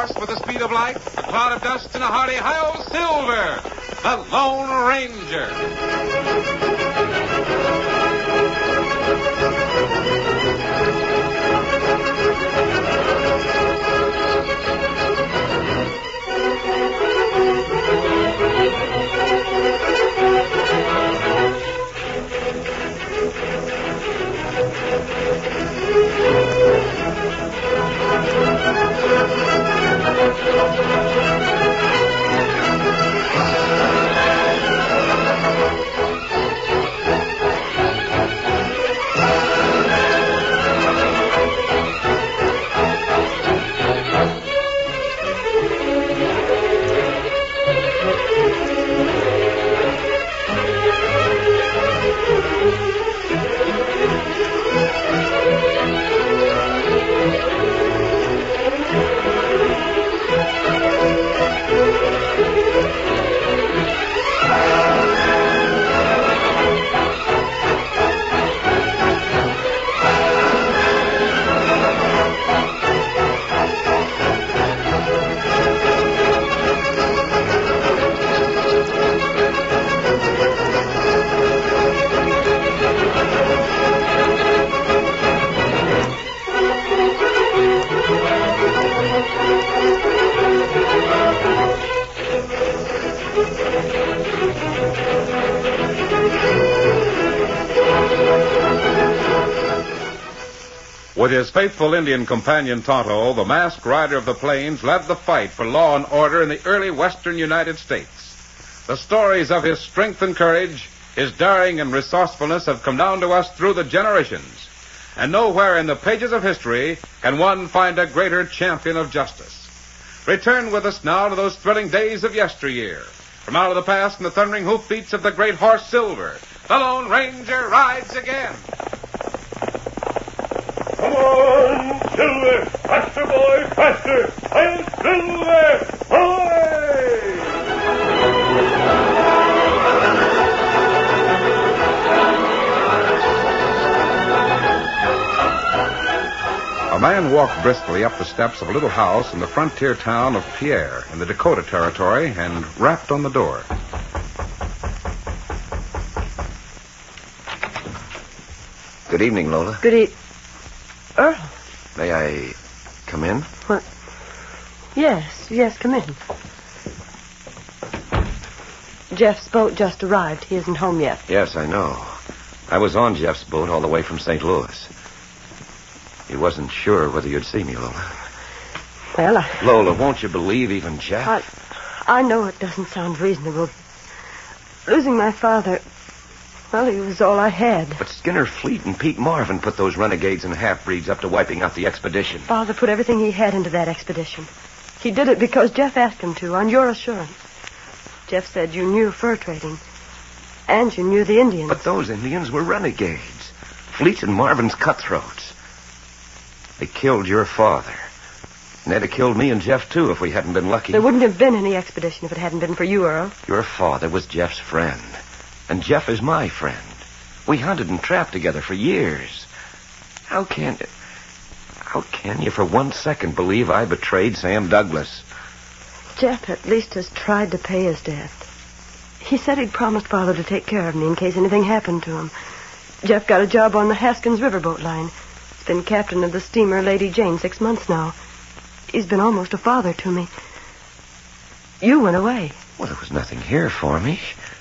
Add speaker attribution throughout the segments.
Speaker 1: horse with the speed of light, a cloud of dust, and a hearty hi-yo Silver, the Lone Ranger. With his faithful Indian companion Tonto, the masked rider of the plains led the fight for law and order in the early western United States. The stories of his strength and courage, his daring and resourcefulness have come down to us through the generations. And nowhere in the pages of history can one find a greater champion of justice. Return with us now to those thrilling days of yesteryear. From out of the past and the thundering hoofbeats of the great horse Silver, the Lone Ranger rides again.
Speaker 2: Come on, Silver! Faster, boy, faster! I'm Silver! Away!
Speaker 1: A man walked briskly up the steps of a little house in the frontier town of Pierre in the Dakota Territory and rapped on the door.
Speaker 3: Good evening, Lola.
Speaker 4: Good evening. Earl?
Speaker 3: May I come in?
Speaker 4: What? Yes, come in. Jeff's boat just arrived. He isn't home yet.
Speaker 3: Yes, I know. I was on Jeff's boat all the way from St. Louis. He wasn't sure whether you'd see me, Lola.
Speaker 4: Well,
Speaker 3: Lola, won't you believe even Jeff?
Speaker 4: I know it doesn't sound reasonable. Losing my father, well, he was all I had.
Speaker 3: But Skinner Fleet and Pete Marvin put those renegades and half-breeds up to wiping out the expedition.
Speaker 4: Father put everything he had into that expedition. He did it because Jeff asked him to, on your assurance. Jeff said you knew fur trading, and you knew the Indians.
Speaker 3: But those Indians were renegades. Fleet and Marvin's cutthroats. They killed your father. And they'd have killed me and Jeff, too, if we hadn't been lucky.
Speaker 4: There wouldn't have been any expedition if it hadn't been for you, Earl.
Speaker 3: Your father was Jeff's friend. And Jeff is my friend. We hunted and trapped together for years. How can you for 1 second believe I betrayed Sam Douglas?
Speaker 4: Jeff at least has tried to pay his debt. He said he'd promised Father to take care of me in case anything happened to him. Jeff got a job on the Haskins Riverboat line. He's been captain of the steamer Lady Jane 6 months now. He's been almost a father to me. You went away.
Speaker 3: Well, there was nothing here for me.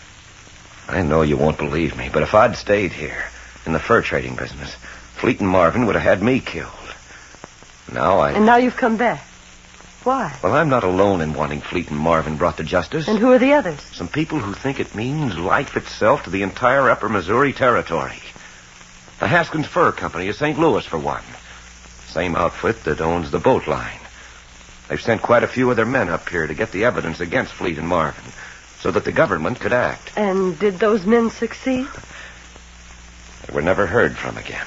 Speaker 3: I know you won't believe me, but if I'd stayed here in the fur trading business, Fleet and Marvin would have had me killed. And now you've come back. Why? Well, I'm not alone in wanting Fleet and Marvin brought to justice.
Speaker 4: And who are the others?
Speaker 3: Some people who think it means life itself to the entire upper Missouri Territory. The Haskins Fur Company of St. Louis, for one. Same outfit that owns the boat line. They've sent quite a few of their men up here to get the evidence against Fleet and Marvin so that the government could act.
Speaker 4: And did those men succeed?
Speaker 3: They were never heard from again.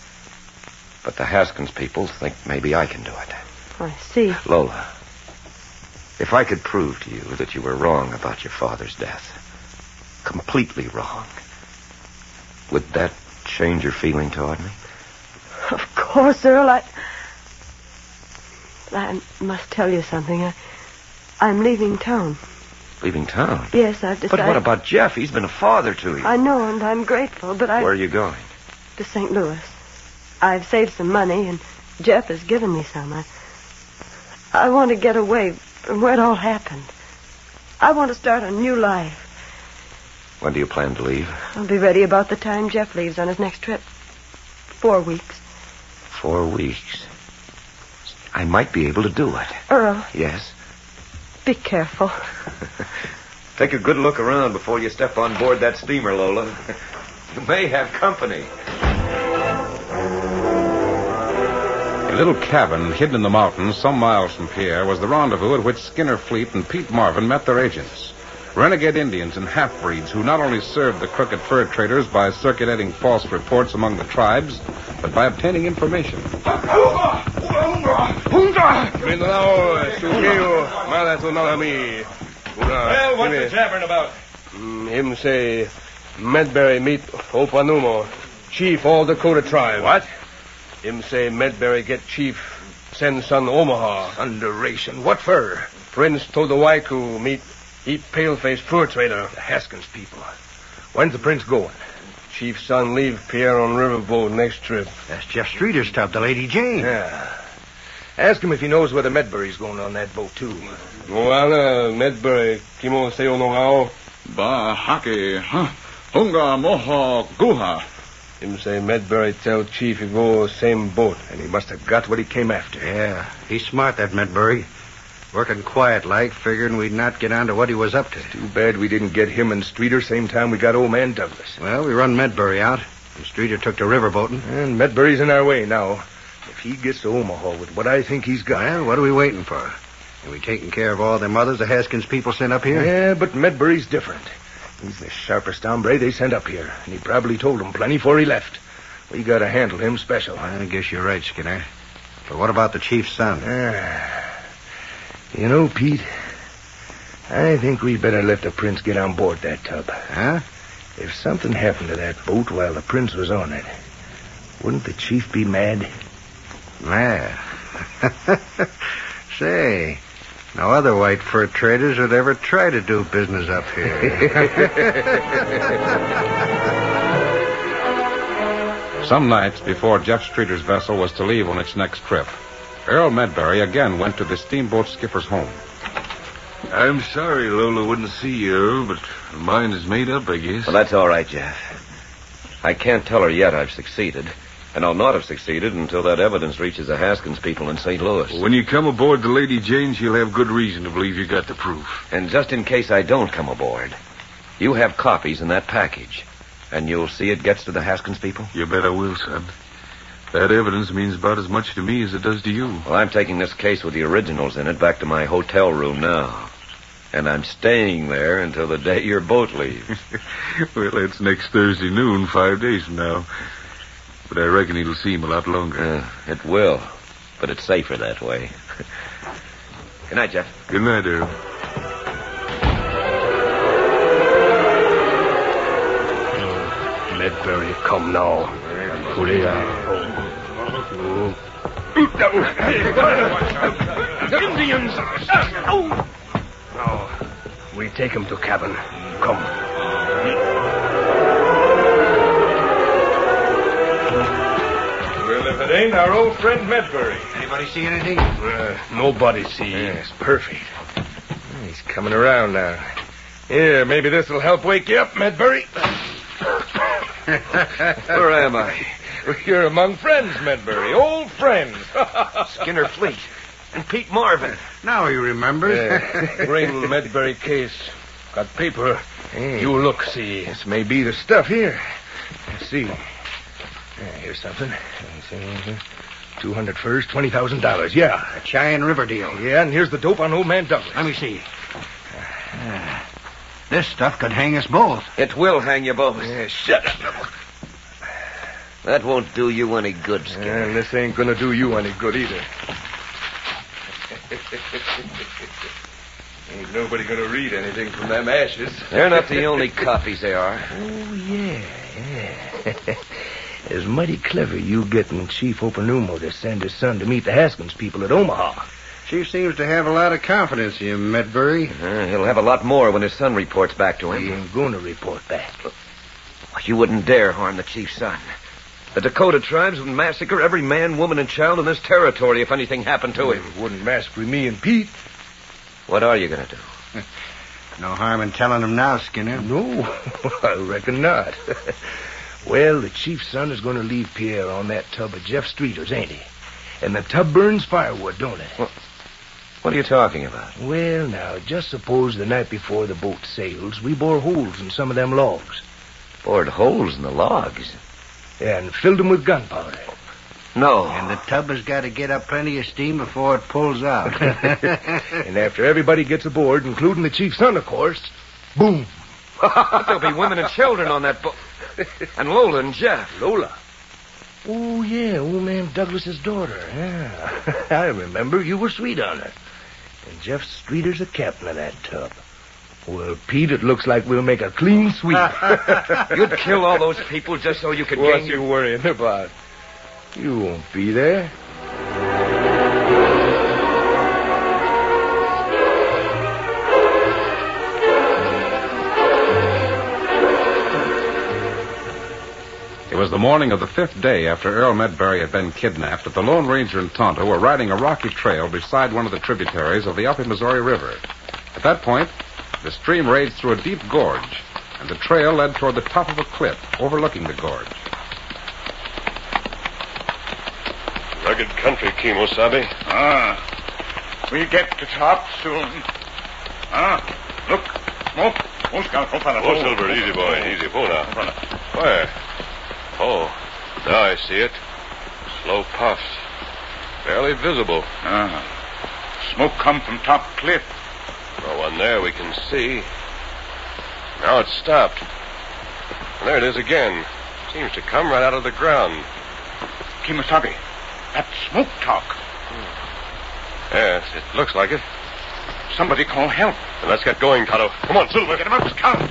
Speaker 3: But the Haskins people think maybe I can do it.
Speaker 4: I see.
Speaker 3: Lola, if I could prove to you that you were wrong about your father's death, completely wrong, would that change your feeling toward me?
Speaker 4: Of course, Earl. I must tell you something. I'm leaving town.
Speaker 3: Leaving town?
Speaker 4: Yes, I've decided...
Speaker 3: But what about Jeff? He's been a father to you.
Speaker 4: I know, and I'm grateful, but
Speaker 3: Where are you going?
Speaker 4: To St. Louis. I've saved some money, and Jeff has given me some. I want to get away from where it all happened. I want to start a new life.
Speaker 3: When do you plan to leave?
Speaker 4: I'll be ready about the time Jeff leaves on his next trip. 4 weeks.
Speaker 3: 4 weeks. I might be able to do it.
Speaker 4: Earl.
Speaker 3: Yes?
Speaker 4: Be careful.
Speaker 3: Take a good look around before you step on board that steamer, Lola. You may have company.
Speaker 1: A little cabin hidden in the mountains some miles from Pierre was the rendezvous at which Skinner Fleet and Pete Marvin met their agents. Renegade Indians and half-breeds who not only served the crooked fur traders by circulating false reports among the tribes, but by obtaining information.
Speaker 2: Well, what's the jabbering about?
Speaker 5: Him say, Medbury meet Opanuma, chief all Dakota tribe.
Speaker 2: What?
Speaker 5: Him say Medbury get chief send son Omaha.
Speaker 2: Underration. What for?
Speaker 5: Prince Todawaiku meet eat paleface fur trader.
Speaker 2: The Haskins people. When's the prince going?
Speaker 5: Chief son leave Pierre on riverboat next trip.
Speaker 6: That's Jeff Streeter's tub, the Lady Jane.
Speaker 2: Yeah. Ask him if he knows whether Medbury's going on that boat, too.
Speaker 5: Moana, Medbury, Kimo Seo Nogao.
Speaker 7: Ba hake, hunga moha guha.
Speaker 5: Him say Medbury tell chief he go same boat.
Speaker 2: And he must have got what he came after.
Speaker 6: Yeah, he's smart, that Medbury. Working quiet-like, figuring we'd not get on to what he was up to.
Speaker 2: Too bad we didn't get him and Streeter same time we got old man Douglas.
Speaker 6: Well, we run Medbury out, and Streeter took to riverboating.
Speaker 2: And Medbury's in our way now. If he gets to Omaha with what I think he's got...
Speaker 6: Well, what are we waiting for? Are we taking care of all them others the Haskins people sent up here?
Speaker 2: Yeah, but Medbury's different. He's the sharpest hombre they sent up here, and he probably told them plenty before he left. We gotta handle him special.
Speaker 6: I guess you're right, Skinner. But what about the chief's son?
Speaker 2: You know, Pete, I think we better let the prince get on board that tub.
Speaker 6: Huh?
Speaker 2: If something happened to that boat while the prince was on it, wouldn't the chief be mad?
Speaker 6: Mad? Say, no other white fur traders would ever try to do business up here.
Speaker 1: Some nights before Jeff Streeter's vessel was to leave on its next trip, Earl Medbury again went to the steamboat skipper's home.
Speaker 7: I'm sorry Lola wouldn't see you, Earl, but her mind is made up, I guess.
Speaker 3: Well, that's all right, Jeff. I can't tell her yet I've succeeded. And I'll not have succeeded until that evidence reaches the Haskins people in St. Louis.
Speaker 7: When you come aboard the Lady Jane, she'll have good reason to believe you got the proof.
Speaker 3: And just in case I don't come aboard, you have copies in that package. And you'll see it gets to the Haskins people?
Speaker 7: You bet I will, son. That evidence means about as much to me as it does to you.
Speaker 3: Well, I'm taking this case with the originals in it back to my hotel room now. And I'm staying there until the day your boat leaves.
Speaker 7: Well, that's next Thursday noon, 5 days from now. But I reckon it'll seem a lot longer.
Speaker 3: It will. But it's safer that way. Good night, Jeff.
Speaker 7: Good night, Earl.
Speaker 5: Medbury come now.
Speaker 2: Indians! Now, we take him to cabin. Come. Well, if it ain't our old friend Medbury.
Speaker 6: Anybody see anything?
Speaker 5: Nobody see.
Speaker 2: Yes, perfect. He's coming around now. Here, maybe this'll help wake you up, Medbury.
Speaker 3: Where am I?
Speaker 2: You're among friends, Medbury. Old friends.
Speaker 3: Skinner Fleet. And Pete Marvin.
Speaker 6: Now he remembers.
Speaker 5: Bring Medbury case. Got paper.
Speaker 2: Hey.
Speaker 5: You look, see.
Speaker 2: This may be the stuff here. Let's see. Here's something. 200 furs, $20,000. Yeah.
Speaker 6: A Cheyenne River deal.
Speaker 2: Yeah, and here's the dope on old man Douglas.
Speaker 6: Let me see. This stuff could hang us both.
Speaker 3: It will hang you both.
Speaker 2: Yeah, shut up.
Speaker 3: That won't do you any good, Skinner.
Speaker 2: And this ain't gonna do you any good either. Ain't nobody gonna read anything from them ashes.
Speaker 3: They're not the only copies they are.
Speaker 2: Oh, yeah. It's mighty clever you getting Chief Opanumo to send his son to meet the Haskins people at Omaha.
Speaker 6: Chief seems to have a lot of confidence in you, Medbury.
Speaker 3: He'll have a lot more when his son reports back to him.
Speaker 2: He ain't gonna report back.
Speaker 3: You wouldn't dare harm the chief's son. The Dakota tribes would massacre every man, woman, and child in this territory if anything happened to him.
Speaker 2: They wouldn't massacre me and Pete.
Speaker 3: What are you going to do?
Speaker 6: No harm in telling him now, Skinner.
Speaker 2: No, I reckon not. Well, the chief's son is going to leave Pierre on that tub of Jeff Streeter's, ain't he? And the tub burns firewood, don't it?
Speaker 3: What are you talking about?
Speaker 2: Well, now, just suppose the night before the boat sails, we bore holes in some of them logs.
Speaker 3: Bored holes in the logs?
Speaker 2: Yeah, and filled them with gunpowder.
Speaker 3: No.
Speaker 6: And the tub has got to get up plenty of steam before it pulls out.
Speaker 2: And after everybody gets aboard, including the chief's son, of course, boom.
Speaker 3: There'll be women and children on that boat. And Lola and Jeff.
Speaker 2: Lola? Oh, yeah, old man Douglas's daughter. Yeah. I remember. You were sweet on her. And Jeff Streeter's the captain of that tub. Well, Pete, it looks like we'll make a clean sweep.
Speaker 3: You'd kill all those people just so you could
Speaker 2: What
Speaker 3: gain
Speaker 2: you worrying about? You won't be there.
Speaker 1: It was the morning of the 5th day after Earl Medbury had been kidnapped that the Lone Ranger and Tonto were riding a rocky trail beside one of the tributaries of the Upper Missouri River. At that point, the stream raged through a deep gorge, and the trail led toward the top of a cliff overlooking the gorge.
Speaker 8: Rugged country, Kimosabe.
Speaker 9: We'll get to top soon. Look, smoke.
Speaker 8: Oh, Silver, easy, boy. Easy. Pull now. Where? Oh, now I see it. Slow puffs. Barely visible.
Speaker 9: Smoke come from top cliff.
Speaker 8: No one there we can see. Now it's stopped. And there it is again. Seems to come right out of the ground.
Speaker 9: Kimosabe, that smoke talk.
Speaker 8: Yes, it looks like it.
Speaker 9: Somebody call help.
Speaker 8: Then let's get going, Tonto. Come on, Silver.
Speaker 9: Get him up, Scout.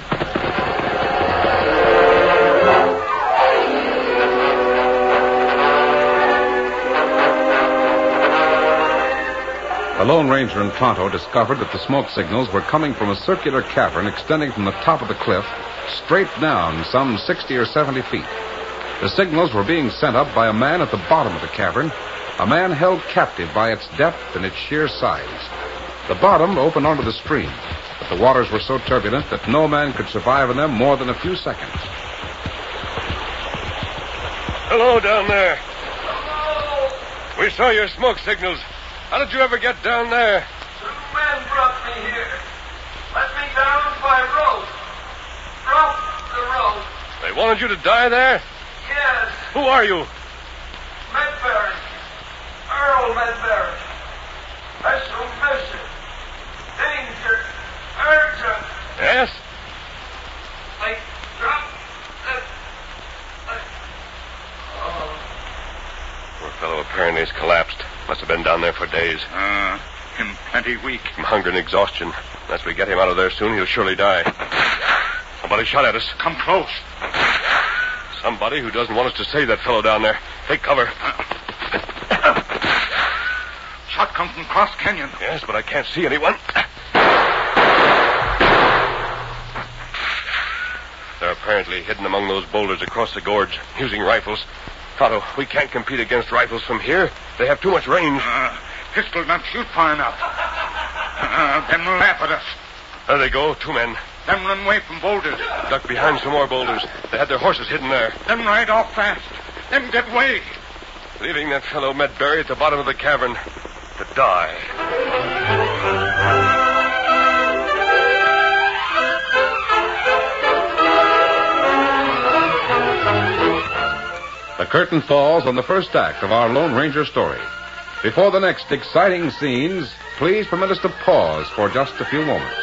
Speaker 1: The Lone Ranger and Tonto discovered that the smoke signals were coming from a circular cavern extending from the top of the cliff straight down some 60 or 70 feet. The signals were being sent up by a man at the bottom of the cavern, a man held captive by its depth and its sheer size. The bottom opened onto the stream, but the waters were so turbulent that no man could survive in them more than a few seconds.
Speaker 8: Hello down there. Hello. We saw your smoke signals. How did you ever get down there?
Speaker 10: 2 men brought me here. Let me down by rope. Broke the rope.
Speaker 8: They wanted you to die there?
Speaker 10: Yes.
Speaker 8: Who are you?
Speaker 10: Medbury. Earl Medbury. Special mission. Danger. Urgent.
Speaker 8: Yes?
Speaker 10: I dropped it.
Speaker 8: Poor fellow apparently has collapsed. Must have been down there for days.
Speaker 9: Him plenty weak.
Speaker 8: From hunger and exhaustion. Unless we get him out of there soon, he'll surely die. Somebody shot at us.
Speaker 9: Come close.
Speaker 8: Somebody who doesn't want us to save that fellow down there. Take cover.
Speaker 9: Shot come from Cross Canyon.
Speaker 8: Yes, but I can't see anyone. They're apparently hidden among those boulders across the gorge, using rifles. Tonto, we can't compete against rifles from here. They have too much range.
Speaker 9: Pistol not shoot far enough. Them laugh at us.
Speaker 8: There they go, 2 men.
Speaker 9: Them run away from boulders.
Speaker 8: Duck behind some more boulders. They had their horses hidden there.
Speaker 9: Them ride off fast. Them get away.
Speaker 8: Leaving that fellow Medbury at the bottom of the cavern to die.
Speaker 1: The curtain falls on the first act of our Lone Ranger story. Before the next exciting scenes, please permit us to pause for just a few moments.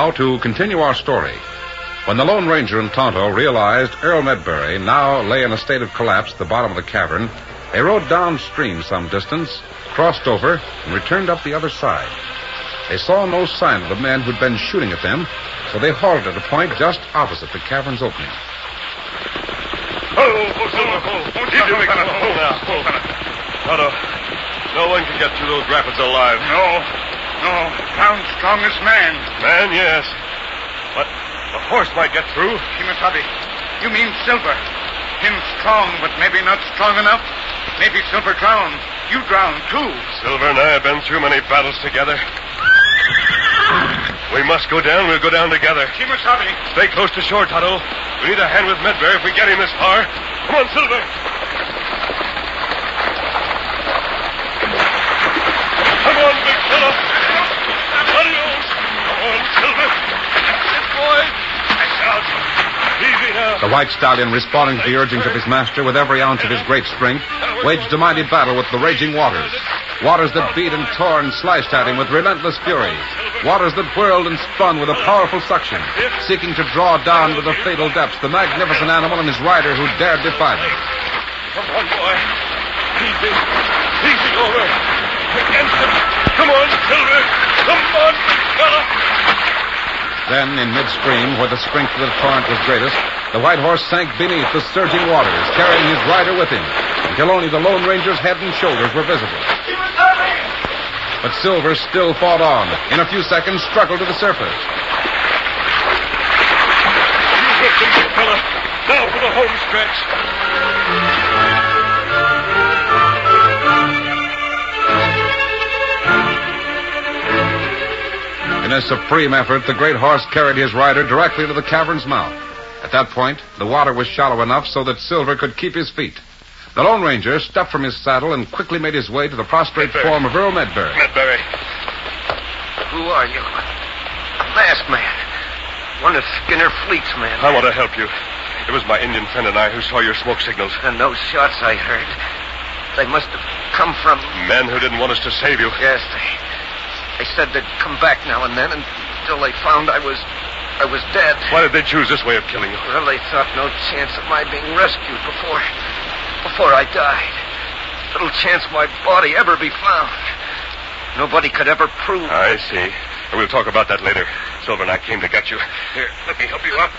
Speaker 1: Now, to continue our story. When the Lone Ranger and Tonto realized Earl Medbury now lay in a state of collapse at the bottom of the cavern, they rode downstream some distance, crossed over, and returned up the other side. They saw no sign of the men who'd been shooting at them, so they halted at a point just opposite the cavern's opening.
Speaker 8: Easy, big fella. Tonto, no one can get through those rapids alive.
Speaker 9: No. Found strongest man.
Speaker 8: Man, yes. But a horse might get through.
Speaker 9: Kimasabi, you mean Silver. Him strong, but maybe not strong enough. Maybe Silver drowned. You drowned, too.
Speaker 8: Silver and I have been through many battles together. We must go down. We'll go down together.
Speaker 9: Kimasabi.
Speaker 8: Stay close to shore, Tonto. We need a hand with Medbury if we get him this far. Come on, Silver. Come on, big fella. Adios. Come on, Silver. That's it, boys. That's out. Easy now.
Speaker 1: The white stallion, responding to the urgings of his master with every ounce of his great strength, waged a mighty battle with the raging waters. Waters that beat and tore and slashed at him with relentless fury. Waters that whirled and spun with a powerful suction, seeking to draw down to the fatal depths the magnificent animal and his rider who dared defy them.
Speaker 8: Come on, boy. Easy. Easy over. Against him. Come on, Silver. Come on, big fella.
Speaker 1: Then, in midstream, where the strength of the torrent was greatest, the white horse sank beneath the surging waters, carrying his rider with him, until only the Lone Ranger's head and shoulders were visible. But Silver still fought on. In a few seconds, struggled to the surface.
Speaker 8: You lift him, big fella. Now for the home stretch.
Speaker 1: In a supreme effort, the great horse carried his rider directly to the cavern's mouth. At that point, the water was shallow enough so that Silver could keep his feet. The Lone Ranger stepped from his saddle and quickly made his way to the prostrate form of Earl Medbury.
Speaker 8: Medbury.
Speaker 3: Who are you? A masked man. One of Skinner Fleet's men.
Speaker 8: I want to help you. It was my Indian friend and I who saw your smoke signals.
Speaker 3: And those shots I heard, they must have come from...
Speaker 8: Men who didn't want us to save you.
Speaker 3: Yes, they said they'd come back now and then until they found I was dead.
Speaker 8: Why did they choose this way of killing you?
Speaker 3: Well, they thought no chance of my being rescued before I died. Little chance my body ever be found. Nobody could ever prove...
Speaker 8: I see. We'll talk about that later. Silver and I came to get you. Here, let me help you up.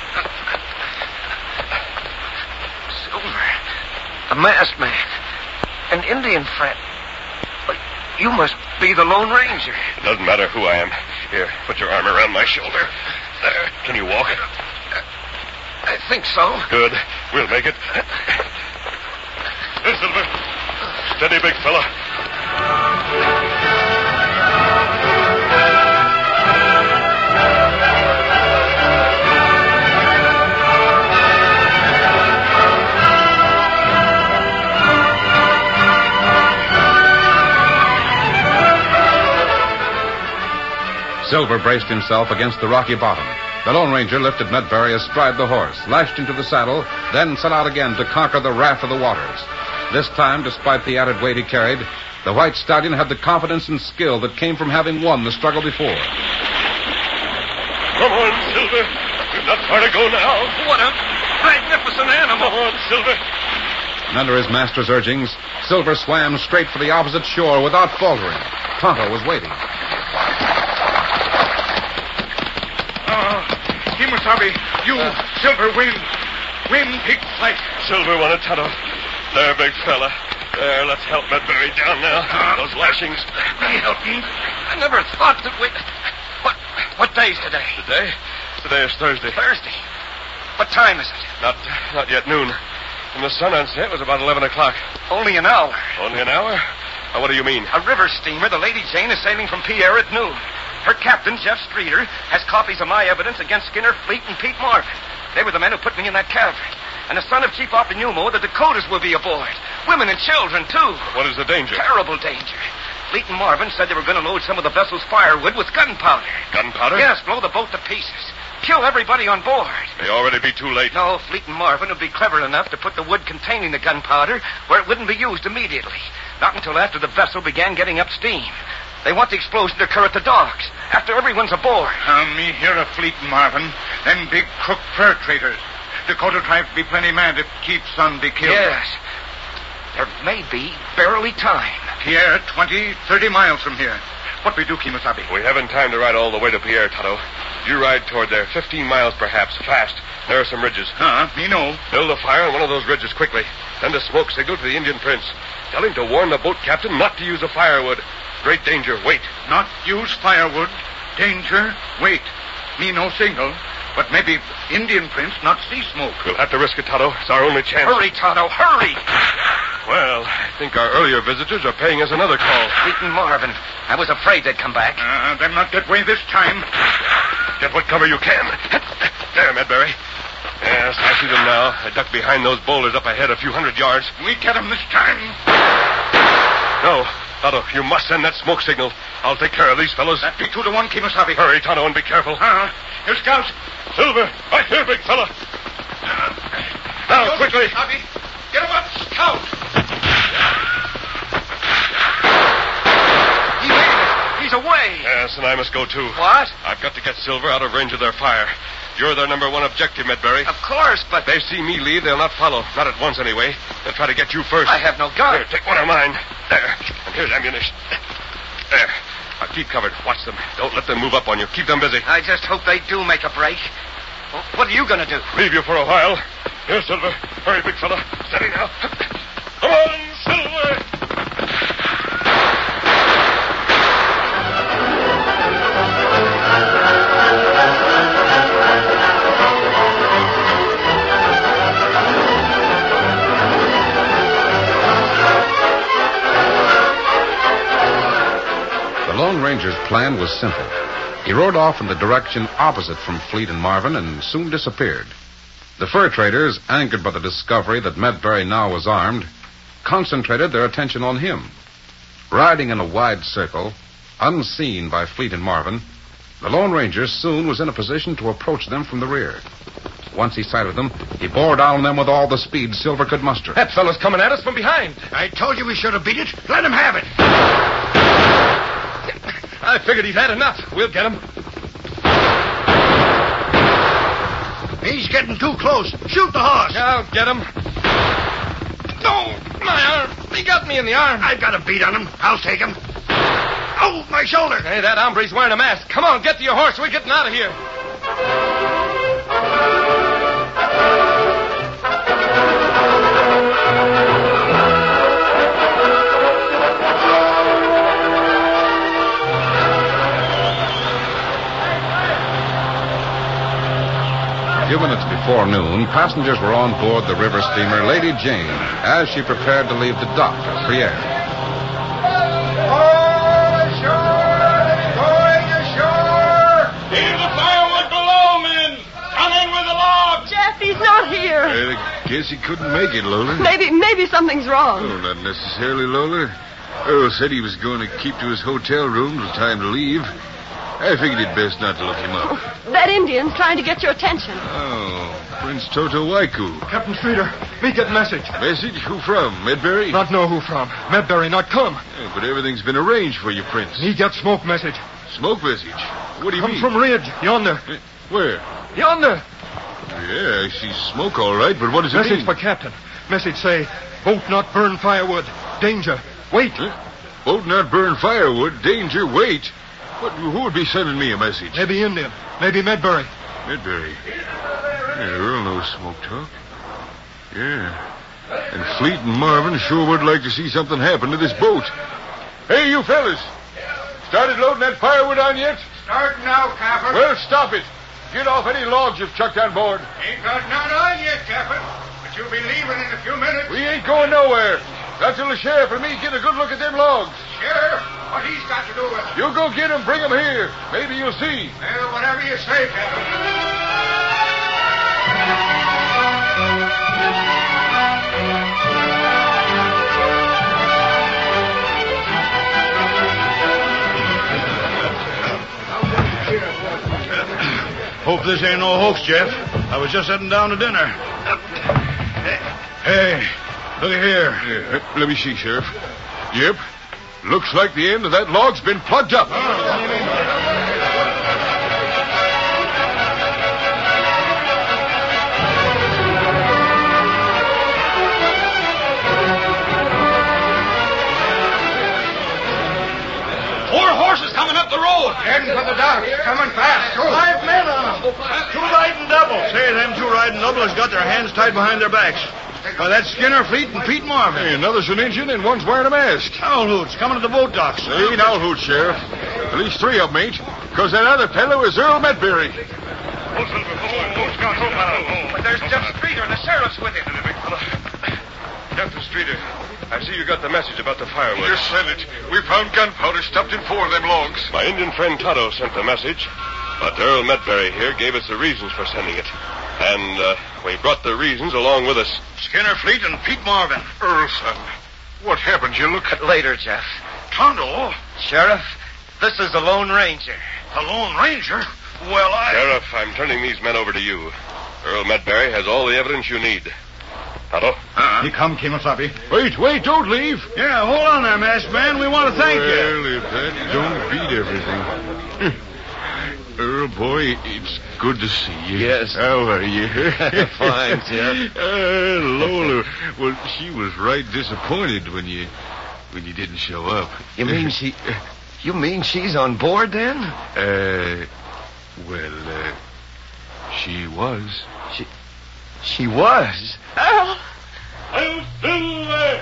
Speaker 3: Silver. A masked man. An Indian friend. But you must be the Lone Ranger.
Speaker 8: It doesn't matter who I am. Here, put your arm around my shoulder. There. Can you walk?
Speaker 3: I think so.
Speaker 8: Good. We'll make it. Here, Silver. Steady, big fella.
Speaker 1: Silver braced himself against the rocky bottom. The Lone Ranger lifted Medbury astride the horse, lashed him to the saddle, then set out again to conquer the wrath of the waters. This time, despite the added weight he carried, the white stallion had the confidence and skill that came from having won the struggle before.
Speaker 8: Come on, Silver. We've not far to go now.
Speaker 3: What a magnificent animal.
Speaker 8: Come on, Silver.
Speaker 1: And under his master's urgings, Silver swam straight for the opposite shore without faltering. Tonto was waiting.
Speaker 9: Kimasabi, you, Silver, win. Win big fight.
Speaker 8: Silver won it, Tonto. There, big fella. There, let's help Medbury down now. Those lashings.
Speaker 3: Help me. I never thought that we... What day's today?
Speaker 8: Today? Today is Thursday.
Speaker 3: Thursday? What time is it?
Speaker 8: Not yet noon. When the sun on set was about 11 o'clock.
Speaker 3: Only an hour.
Speaker 8: Only an hour? Now, what do you mean?
Speaker 3: A river steamer, the Lady Jane, is sailing from Pierre at noon. Her captain, Jeff Streeter, has copies of my evidence against Skinner Fleet and Pete Marvin. They were the men who put me in that cavern. And the son of Chief Optinumo, the Dakotas will be aboard. Women and children, too.
Speaker 8: What is the danger?
Speaker 3: Terrible danger. Fleet and Marvin said they were going to load some of the vessel's firewood with gunpowder.
Speaker 8: Gunpowder?
Speaker 3: Yes, blow the boat to pieces. Kill everybody on board.
Speaker 8: May already be too late.
Speaker 3: No, Fleet and Marvin would be clever enough to put the wood containing the gunpowder where it wouldn't be used immediately. Not until after the vessel began getting up steam. They want the explosion to occur at the docks. after everyone's aboard?
Speaker 9: Me hear a fleet, Marvin. Them big crook fur traders. Dakota tribes be plenty mad if Keith's son be killed.
Speaker 3: Yes. There may be barely time.
Speaker 9: Pierre, 20, 30 miles from here. What we do, Kemosabe?
Speaker 8: We haven't time to ride all the way to Pierre, Tonto. You ride toward there, 15 miles perhaps, fast. There are some ridges.
Speaker 9: Me know.
Speaker 8: Build a fire on one of those ridges quickly. Send a smoke signal to the Indian prince. Tell him to warn the boat captain not to use the firewood. Great danger. Wait.
Speaker 9: Not use firewood. Danger. Wait. Me no signal. But maybe Indian prince not see smoke.
Speaker 8: We'll have to risk it, Tonto. It's our only chance.
Speaker 3: Hurry, Tonto, hurry!
Speaker 8: Well, I think our earlier visitors are paying us another call.
Speaker 3: Fleet and Marvin. I was afraid they'd come back.
Speaker 9: Them not get way this time.
Speaker 8: Get what cover you can. There, Medbury. Yes, I see them now. They duck behind those boulders up ahead a few hundred yards.
Speaker 9: We get them this time.
Speaker 8: No, Tonto, you must send that smoke signal. I'll take care of these fellows.
Speaker 9: That be 2 to 1, Kemosabe.
Speaker 8: Hurry, Tonto, and be careful.
Speaker 9: Here, Scout.
Speaker 8: Silver, right here, big fella. Now, quickly.
Speaker 9: Kemosabe. Get him up, Scout.
Speaker 3: He made it. He's away.
Speaker 8: Yes, and I must go, too.
Speaker 3: What?
Speaker 8: I've got to get Silver out of range of their fire. You're their number one objective, Medbury.
Speaker 3: Of course, but...
Speaker 8: They see me leave, they'll not follow. Not at once, anyway. They'll try to get you first.
Speaker 3: I have no gun.
Speaker 8: Here, take one of mine. There. And here's ammunition. There. Now, keep covered. Watch them. Don't let them move up on you. Keep them busy.
Speaker 3: I just hope they do make a break. Well, what are you going to do?
Speaker 8: Leave you for a while. Here, Silver. Hurry, big fella. Steady now. Come on, Silver!
Speaker 1: The Lone Ranger's plan was simple. He rode off in the direction opposite from Fleet and Marvin and soon disappeared. The fur traders, angered by the discovery that Medbury now was armed, concentrated their attention on him. Riding in a wide circle, unseen by Fleet and Marvin, the Lone Ranger soon was in a position to approach them from the rear. Once he sighted them, he bore down on them with all the speed Silver could muster.
Speaker 5: That fellow's coming at us from behind.
Speaker 9: I told you we should have beat it. Let him have it.
Speaker 5: I figured he'd had enough. We'll get him.
Speaker 9: He's getting too close. Shoot the horse.
Speaker 5: I'll get him. No, my arm. He got me in the arm.
Speaker 9: I've got a beat on him. I'll take him. Oh, my shoulder.
Speaker 5: Hey, that hombre's wearing a mask. Come on, get to your horse. We're getting out of here.
Speaker 1: A few minutes before noon, passengers were on board the river steamer Lady Jane as she prepared to leave the dock at Pierre.
Speaker 10: Going ashore! Heave the firewood below, men! Come in with the logs!
Speaker 4: Jeff, he's not here.
Speaker 7: I guess he couldn't make it, Lola.
Speaker 4: Maybe something's wrong.
Speaker 7: Oh, not necessarily, Lola. Earl said he was going to keep to his hotel room till time to leave. I figured it best not to look him up.
Speaker 4: That Indian's trying to get your attention.
Speaker 7: Oh, Prince Toto Waiku.
Speaker 5: Captain Streeter, me get message.
Speaker 7: Message? Who from? Medbury?
Speaker 5: Not know who from. Medbury not come.
Speaker 7: Yeah, but everything's been arranged for you, Prince.
Speaker 5: Me get smoke message.
Speaker 7: Smoke message? What do you mean?
Speaker 5: Come from ridge, yonder.
Speaker 7: Where?
Speaker 5: Yonder.
Speaker 7: Yeah, I see smoke all right, but what does it mean?
Speaker 5: Message for Captain. Message say, boat not burn firewood. Danger. Wait.
Speaker 7: Huh? Boat not burn firewood. Danger. Wait. Who would be sending me a message?
Speaker 5: Maybe Indian. Maybe Medbury.
Speaker 7: Medbury. Yeah, Earl knows smoke talk. Yeah. And Fleet and Marvin sure would like to see something happen to this boat. Hey, you fellas. Started loading that firewood on yet?
Speaker 9: Start now, Captain.
Speaker 7: Well, stop it. Get off any logs you've chucked on board.
Speaker 9: Ain't got none on yet, Captain. But you'll be leaving in a few minutes.
Speaker 7: We ain't going nowhere. Not till the sheriff and me get a good look at them logs.
Speaker 9: Sheriff? What he's got to do with it?
Speaker 7: You go get him, bring him here. Maybe you'll see.
Speaker 9: Well, whatever you say, Captain.
Speaker 11: Hope this ain't no hoax, Jeff. I was just heading down to dinner. Hey, look at here.
Speaker 7: Yeah, let me see, Sheriff. Yep. Looks like the end of that log's been plugged up.
Speaker 9: coming fast, too. 5 men on them.
Speaker 11: 2 riding double. Say, them 2 riding double has got their hands tied behind their backs. That's Skinner, Fleet, and Pete Marvin.
Speaker 7: Hey, another's an Indian and one's wearing a mask.
Speaker 11: Owl hoots coming to the boat docks.
Speaker 7: They ain't owl hoots, Sheriff. At least 3 of them ain't. Because that other fellow is Earl Medbury.
Speaker 9: But there's Jeff Streeter and the sheriff's with him.
Speaker 8: Captain Streeter, I see you got the message about the fireworks.
Speaker 7: Yes, send it. We found gunpowder stuffed in 4 of them logs.
Speaker 8: My Indian friend Tonto sent the message, but Earl Medbury here gave us the reasons for sending it. And we brought the reasons along with us.
Speaker 11: Skinner, Fleet, and Pete Marvin.
Speaker 7: Earl, son, what happened? You look...
Speaker 12: Later, Jeff.
Speaker 11: Tonto?
Speaker 12: Sheriff, this is the Lone Ranger.
Speaker 11: The Lone Ranger? Well,
Speaker 8: Sheriff, I'm turning these men over to you. Earl Medbury has all the evidence you need. Tonto?
Speaker 11: He come, Kemosabe.
Speaker 7: Wait, don't leave.
Speaker 11: Yeah, hold on there, masked man. We want to thank you.
Speaker 7: Well, if that don't beat everything. Earl, boy, it's good to see you.
Speaker 3: Yes.
Speaker 7: How are you?
Speaker 3: Fine, Jeff.
Speaker 7: Lola, well, she was right disappointed when you didn't show up.
Speaker 3: You mean she's on board then?
Speaker 7: She was.
Speaker 3: She was?
Speaker 10: Earl!
Speaker 8: I'm still there.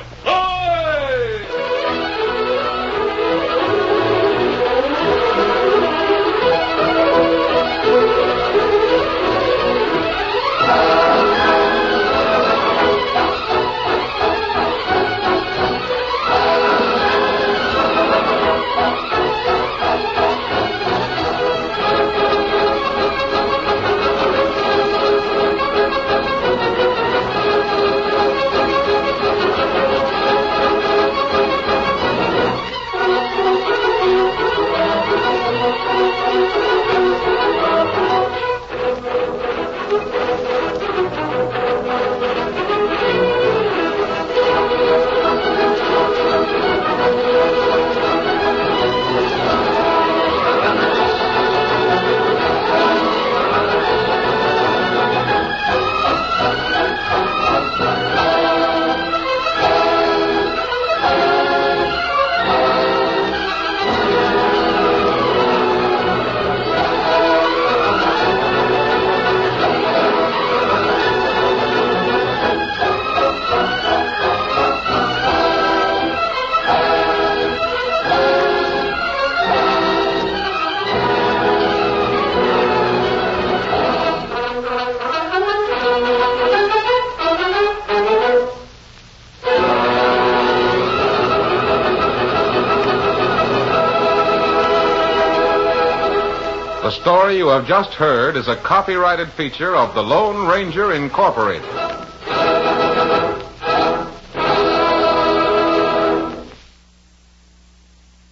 Speaker 1: The story you have just heard is a copyrighted feature of the Lone Ranger Incorporated.